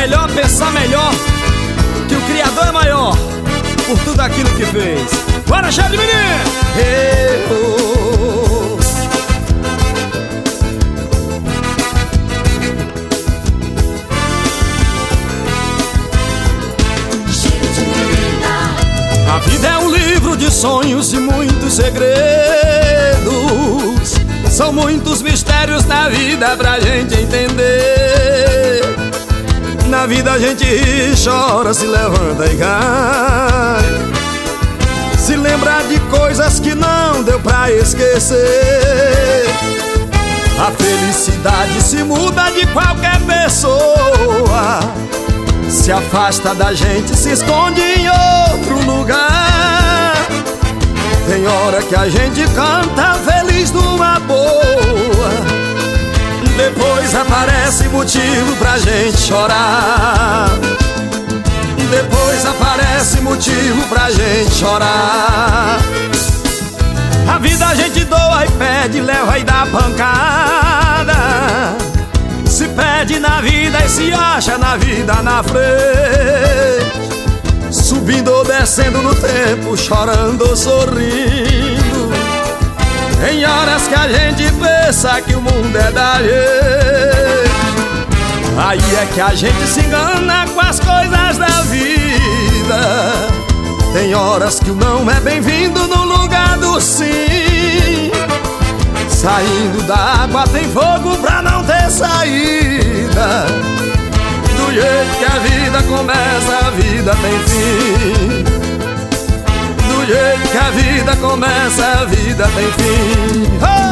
melhor, pensar melhor, que o Criador é maior por tudo aquilo que fez. Bora, cheio de menino! A vida é um livro de sonhos e muitos segredos. São muitos mistérios na vida pra gente entender. Na vida a gente ri, chora, se levanta e cai. Se lembra de coisas que não deu pra esquecer. A felicidade se muda de qualquer pessoa. Se afasta da gente, se esconde em outro lugar. Tem hora que a gente canta feliz numa boa. Depois aparece motivo pra gente chorar. Depois aparece motivo pra gente chorar. A vida a gente doa e pede, leva e dá pancada. Se perde na vida e se acha na vida na frente. Subindo ou descendo no tempo, chorando ou sorrindo. Em horas que a gente pensa que o mundo é da gente. Aí é que a gente se engana com as coisas da vida. Tem horas que o não é bem-vindo no lugar do sim. Saindo da água tem fogo pra não ter saída. Do jeito que a vida começa, a vida tem fim. Do jeito que a vida começa, a vida tem fim.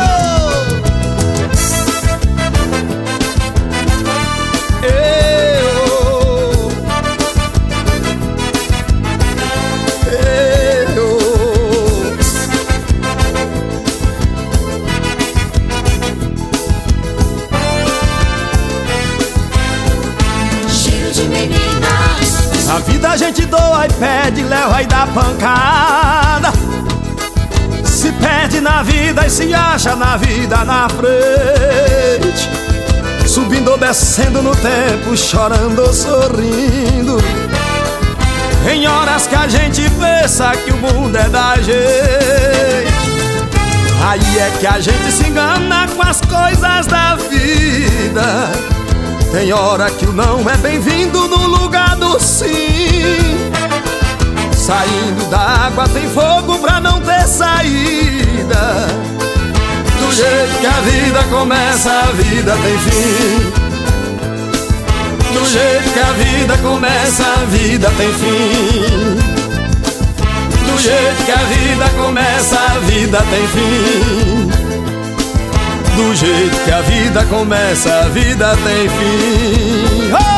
A vida a gente doa e pede, leva e dá pancada. Se perde na vida e se acha na vida na frente. Subindo ou descendo no tempo, chorando ou sorrindo. Em horas que a gente pensa que o mundo é da gente. Aí é que a gente se engana com as coisas da vida. Tem hora que o não é bem-vindo no lugar do sim. Saindo da água tem fogo pra não ter saída. Do jeito que a vida começa, a vida tem fim. Do jeito que a vida começa, a vida tem fim. Do jeito que a vida começa, a vida tem fim. Do jeito que a vida começa, a vida tem fim.